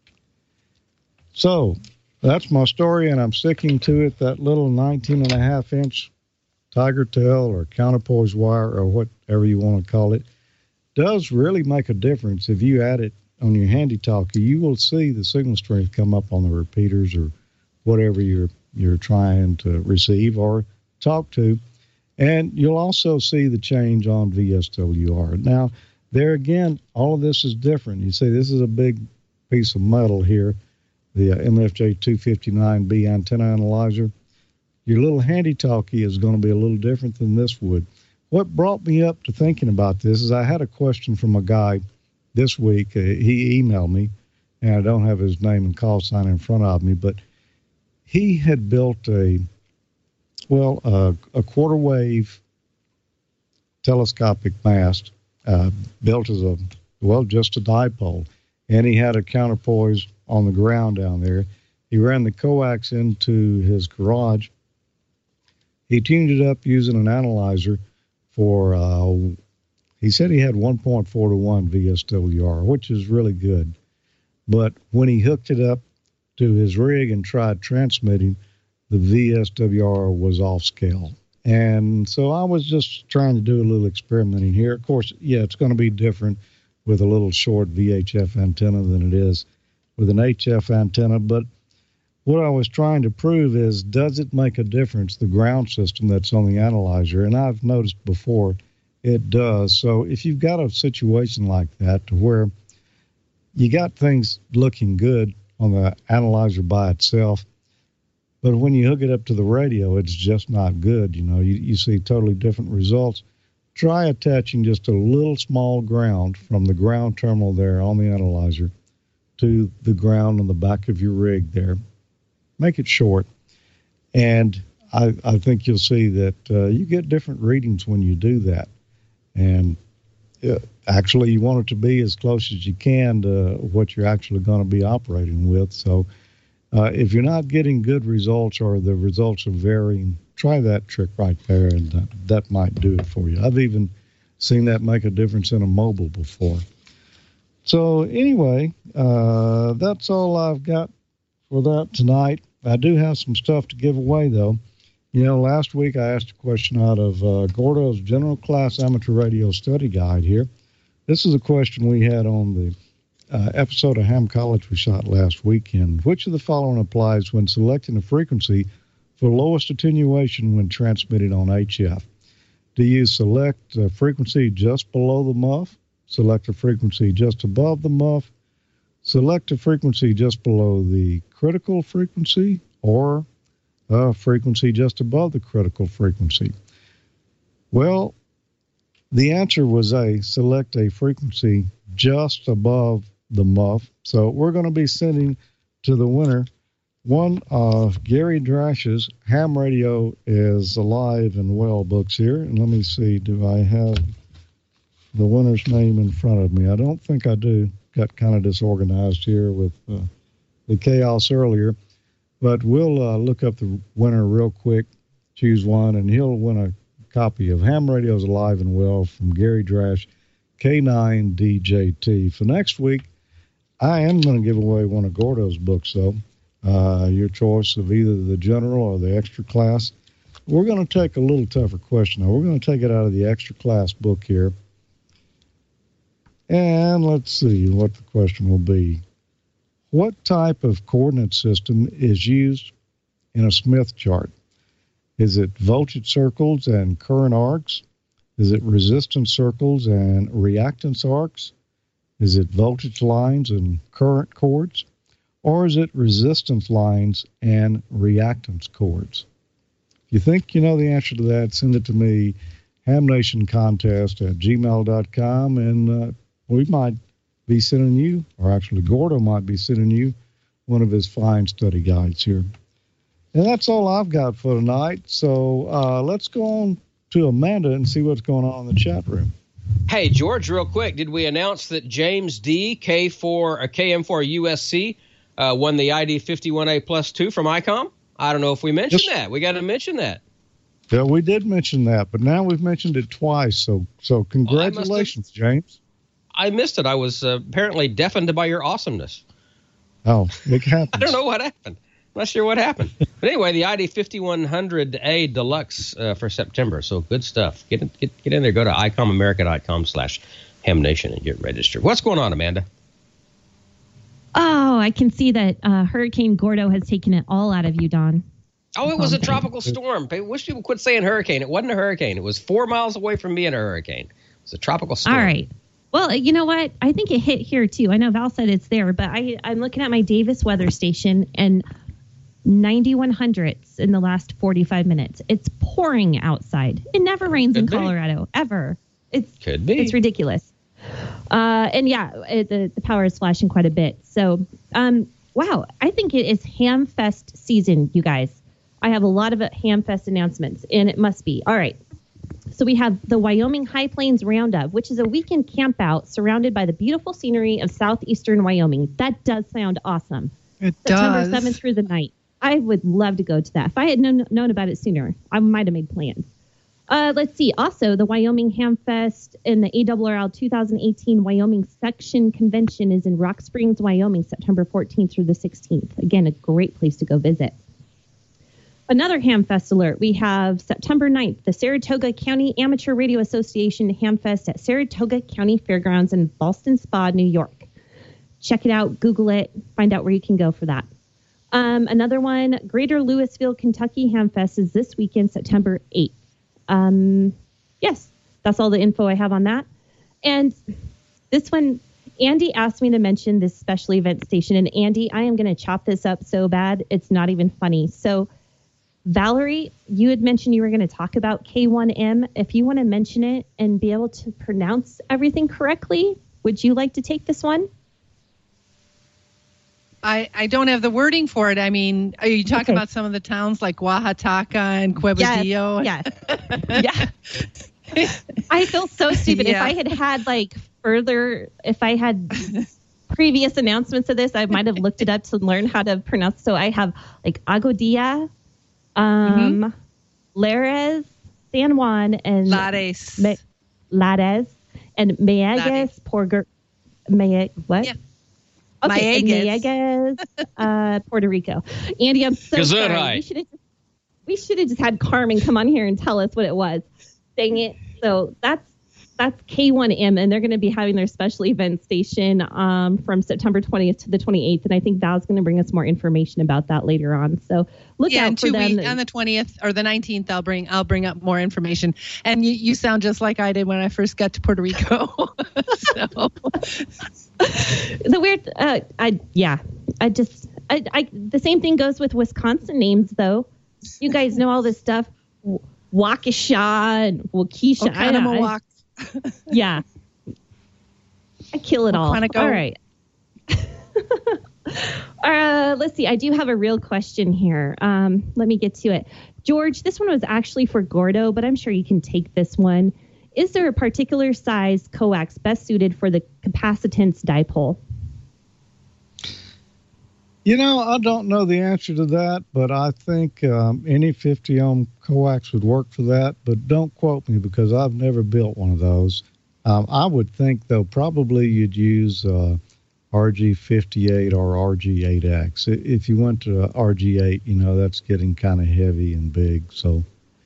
So that's my story, and I'm sticking to it. That little 19.5-inch tiger tail or counterpoise wire or whatever you want to call it does really make a difference. If you add it on your handy talkie, you will see the signal strength come up on the repeaters or whatever you're trying to receive or talk to. And you'll also see the change on VSWR. Now, there again, all of this is different. You see, this is a big piece of metal here, the MFJ 259B antenna analyzer. Your little handy talkie is going to be a little different than this would. What brought me up to thinking about this is I had a question from a guy this week. He emailed me, and I don't have his name and call sign in front of me, but he had built a quarter wave telescopic mast built as just a dipole, and he had a counterpoise on the ground down there. He ran the coax into his garage. He tuned it up using an analyzer for, he said he had 1.4 to 1 VSWR, which is really good. But when he hooked it up to his rig and tried transmitting, the VSWR was off scale. And so I was just trying to do a little experimenting here. Of course, yeah, it's going to be different with a little short VHF antenna than it is with an HF antenna. But what I was trying to prove is, does it make a difference, the ground system that's on the analyzer? And I've noticed before it does. So if you've got a situation like that to where you got things looking good on the analyzer by itself, but when you hook it up to the radio, it's just not good. You know, you see totally different results. Try attaching just a little small ground from the ground terminal there on the analyzer to the ground on the back of your rig there. Make it short. And I think you'll see that you get different readings when you do that. And actually, you want it to be as close as you can to what you're actually going to be operating with. So if you're not getting good results or the results are varying, try that trick right there, and that might do it for you. I've even seen that make a difference in a mobile before. So anyway, that's all I've got for that tonight. I do have some stuff to give away, though. You know, last week I asked a question out of Gordo's General Class Amateur Radio Study Guide here. This is a question we had on the episode of Ham College we shot last weekend. Which of the following applies when selecting a frequency for lowest attenuation when transmitting on HF? Do you select a frequency just below the muff, select a frequency just above the muff, select a frequency just below the critical frequency, or a frequency just above the critical frequency? Well, the answer was A, select a frequency just above the muff. So we're going to be sending to the winner one of Gary Drash's Ham Radio is Alive and Well books here. And let me see, do I have the winner's name in front of me? I don't think I do. Got kind of disorganized here with the chaos earlier. But we'll look up the winner real quick, choose one, and he'll win a copy of Ham Radio's Alive and Well from Gary Drash, K9DJT. For next week, I am going to give away one of Gordo's books, though. Your choice of either the general or the extra class. We're going to take a little tougher question now. We're going to take it out of the extra class book here. And let's see what the question will be. What type of coordinate system is used in a Smith chart? Is it voltage circles and current arcs? Is it resistance circles and reactance arcs? Is it voltage lines and current cords? Or is it resistance lines and reactance cords? If you think you know the answer to that, send it to me, hamnationcontest@gmail.com, and we might be sending you, or actually Gordo might be sending you, one of his fine study guides here. And that's all I've got for tonight. So let's go on to Amanda and see what's going on in the chat room. Hey, George, real quick, did we announce that James D, KM4 USC, won the ID 51A plus 2 from ICOM? I don't know if we mentioned that. We got to mention that. Yeah, we did mention that, but now we've mentioned it twice. So congratulations, James. I missed it. I was apparently deafened by your awesomeness. Oh, it happens. I don't know what happened. I'm not sure what happened. But anyway, the ID 5100A Deluxe for September. So good stuff. Get in there. Go to icomamerica.com/hamnation and get registered. What's going on, Amanda? Oh, I can see that Hurricane Gordo has taken it all out of you, Don. Oh, it was a tropical storm. I wish people quit saying hurricane. It wasn't a hurricane. It was 4 miles away from being a hurricane. It was a tropical storm. All right. Well, you know what? I think it hit here, too. I know Val said it's there, but I'm looking at my Davis weather station, and 91 hundredths in the last 45 minutes. It's pouring outside. It never rains in Colorado, ever. Could be. It's ridiculous. And yeah, the power is flashing quite a bit. So, wow, I think it is Hamfest season, you guys. I have a lot of Hamfest announcements, and it must be. All right. So we have the Wyoming High Plains Roundup, which is a weekend camp out surrounded by the beautiful scenery of southeastern Wyoming. That does sound awesome. It September does. 7th through the 9th. I would love to go to that. If I had known about it sooner, I might have made plans. Let's see. Also, the Wyoming Hamfest and the ARRL 2018 Wyoming Section Convention is in Rock Springs, Wyoming, September 14th through the 16th. Again, a great place to go visit. Another Hamfest alert. We have September 9th, the Saratoga County Amateur Radio Association Hamfest at Saratoga County Fairgrounds in Ballston Spa, New York. Check it out. Google it. Find out where you can go for that. Another one, Greater Louisville, Kentucky Hamfest is this weekend, September 8th. Yes, that's all the info I have on that. And this one, Andy asked me to mention this special event station. And Andy, I am going to chop this up so bad, it's not even funny. So, Valerie, you had mentioned you were going to talk about K1M. If you want to mention it and be able to pronounce everything correctly, would you like to take this one? I don't have the wording for it. I mean, are you talking about some of the towns like Oaxaca and Quebradillo? Yes. Yeah. I feel so stupid. Yeah. If I had previous announcements of this, I might have looked it up to learn how to pronounce. So I have like Agodilla, Lares, San Juan, and Lares, and Mayaguez, what? Yeah. Okay, Mayaguez, Puerto Rico. Andy, I'm so sorry. We should have just had Carmen come on here and tell us what it was. Dang it. So that's K1M, and they're going to be having their special event station from September 20th to the 28th, and I think Val's going to bring us more information about that later on. So look out for them. On the 20th or the 19th, I'll bring up more information. And you sound just like I did when I first got to Puerto Rico. So the weird, the same thing goes with Wisconsin names, though. You guys know all this stuff. Waukesha and Waukesha. Oconomowoc. Yeah. I kill it all. All right. Let's see. I do have a real question here. Let me get to it. George, this one was actually for Gordo, but I'm sure you can take this one. Is there a particular size coax best suited for the capacitance dipole? I don't know the answer to that, but I think any 50 ohm coax would work for that. But don't quote me because I've never built one of those. I would think, though, probably you'd use RG58 or RG8X. If you went to RG8, that's getting kind of heavy and big. So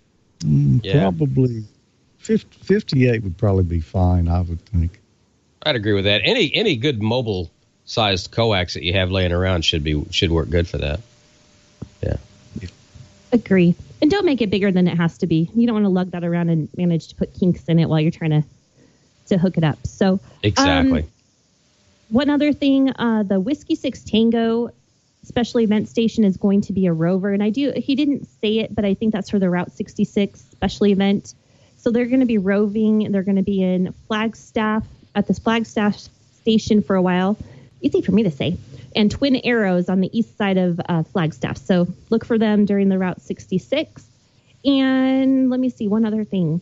probably 58 would probably be fine, I would think. I'd agree with that. Any good mobile sized coax that you have laying around should work good for that. Yeah. Agree. And don't make it bigger than it has to be. You don't want to lug that around and manage to put kinks in it while you're trying to hook it up. So exactly. One other thing, the Whiskey 6 Tango special event station is going to be a rover, and he didn't say it, but I think that's for the Route 66 special event. So they're going to be roving. They're going to be in Flagstaff at this Flagstaff station for a while. Easy for me to say, and Twin Arrows on the east side of Flagstaff. So look for them during the Route 66. And let me see one other thing.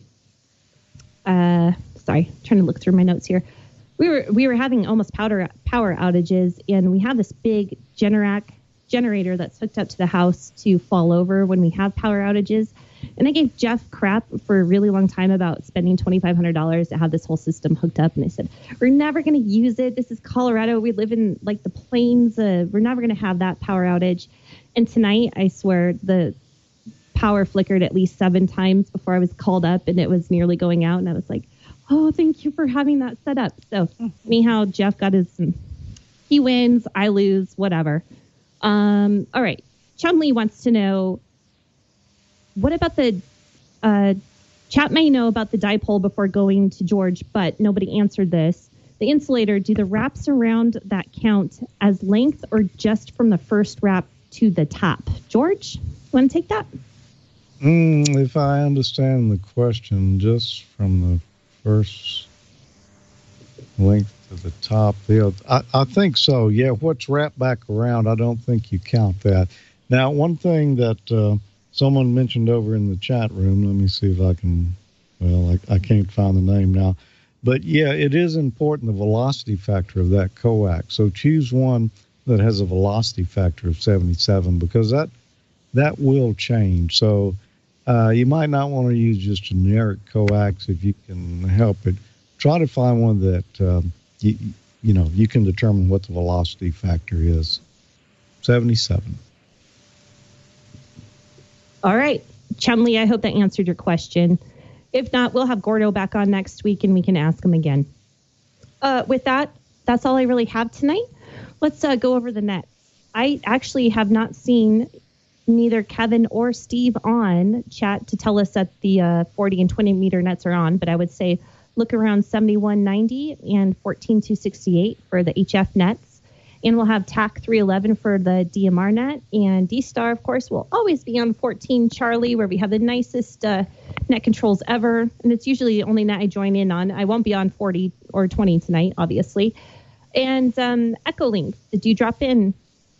Sorry, trying to look through my notes here. We were having almost power outages, and we have this big Generac generator that's hooked up to the house to fall over when we have power outages. And I gave Jeff crap for a really long time about spending $2,500 to have this whole system hooked up. And I said, we're never going to use it. This is Colorado. We live in like the plains. We're never going to have that power outage. And tonight, I swear, the power flickered at least 7 times before I was called up, and it was nearly going out. And I was like, oh, thank you for having that set up. So anyhow, Jeff got he wins, I lose, whatever. All right. Chumley wants to know, what about the chat may know about the dipole before going to George, but nobody answered this. The insulator, do the wraps around that count as length or just from the first wrap to the top? George, want to take that? If I understand the question, just from the first length to the top, I think so. Yeah, what's wrapped back around, I don't think you count that. Now, one thing that someone mentioned over in the chat room, let me see if I can, I can't find the name now. But yeah, it is important, the velocity factor of that coax. So choose one that has a velocity factor of 77 because that will change. So you might not want to use just generic coax if you can help it. Try to find one that, you can determine what the velocity factor is. 77. All right. Chumley, I hope that answered your question. If not, we'll have Gordo back on next week and we can ask him again. With that, that's all I really have tonight. Let's go over the nets. I actually have not seen neither Kevin or Steve on chat to tell us that the 40 and 20 meter nets are on, but I would say look around 7190 and 14268 for the HF nets. And we'll have TAC 311 for the DMR net. And D-Star, of course, will always be on 14 Charlie, where we have the nicest net controls ever. And it's usually the only net I join in on. I won't be on 40 or 20 tonight, obviously. And Echolink, did you drop in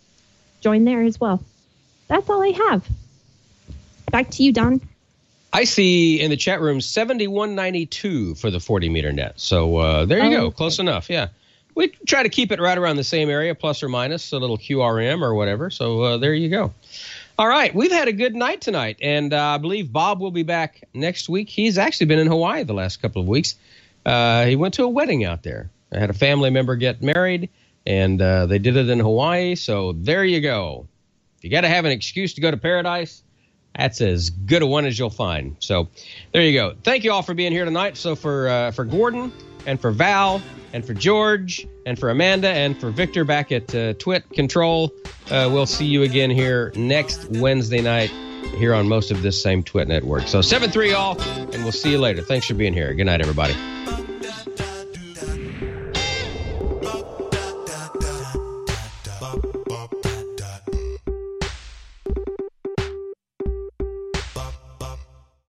join there as well. That's all I have. Back to you, Don. I see in the chat room 7192 for the 40-meter net. So there you go. Close enough. Yeah. We try to keep it right around the same area, plus or minus a little QRM or whatever. So there you go. All right. We've had a good night tonight. And I believe Bob will be back next week. He's actually been in Hawaii the last couple of weeks. He went to a wedding out there. I had a family member get married, and they did it in Hawaii. So there you go. If you got to have an excuse to go to paradise, that's as good a one as you'll find. So there you go. Thank you all for being here tonight. So for Gordon and for Val and for George and for Amanda and for Victor back at Twit Control, we'll see you again here next Wednesday night here on most of this same Twit network. So 7-3 all, and we'll see you later. Thanks for being here. Good night, everybody.